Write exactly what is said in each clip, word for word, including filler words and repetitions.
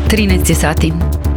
trinaest je sati.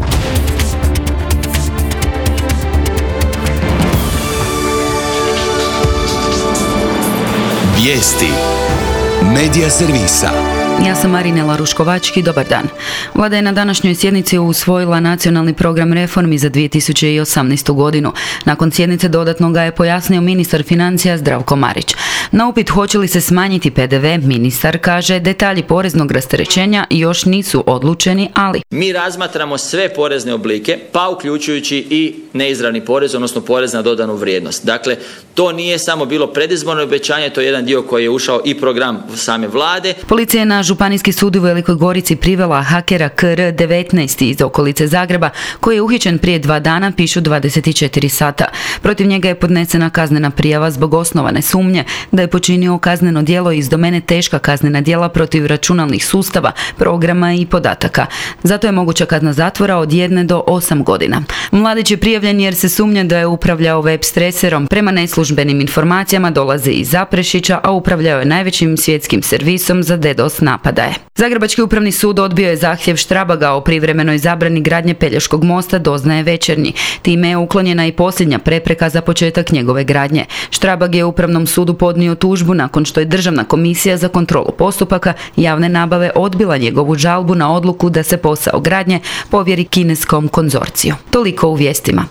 Vijesti Medija servisa. Ja sam Marinela Ruškovački, dobar dan. Vlada je na današnjoj sjednici usvojila nacionalni program reformi za dvije tisuće osamnaestu. godinu. Nakon sjednice dodatno ga je pojasnio ministar financija Zdravko Marić. Na upit hoće li se smanjiti pe de ve, ministar kaže detalji poreznog rasterećenja još nisu odlučeni, ali... Mi razmatramo sve porezne oblike, pa uključujući i neizravni porez, odnosno porez na dodanu vrijednost. Dakle, to nije samo bilo predizborno obećanje, to je jedan dio koji je ušao i program same vlade. Policija je na Županijski sud u Velikoj Gorici privela hakera K R devetnaest iz okolice Zagreba, koji je uhićen prije dva dana, pišu dvadeset četiri sata. Protiv njega je podnesena kaznena prijava zbog osnovane sumnje da je počinio kazneno djelo iz domene teška kaznena djela protiv računalnih sustava, programa i podataka. Zato je moguća kazna zatvora od jedne do osam godina. Mladić je prijavljen jer se sumnja da je upravljao web streserom. Prema neslužbenim informacijama dolaze iz Zaprešića, a upravljao je najvećim svjetskim servisom za DDoS napadaje. Zagrebački upravni sud odbio je zahtjev Štrabaga o privremenoj zabrani gradnje Pelješkog mosta, doznaje Večernji. Time je uklonjena i posljednja prepreka za početak njegove gradnje. Štrabag je Upravnom sudu podnio tužbu nakon što je Državna komisija za kontrolu postupaka javne nabave odbila njegovu žalbu na odluku da se posao gradnje povjeri kineskom konzorciju. Toliko u vijestima.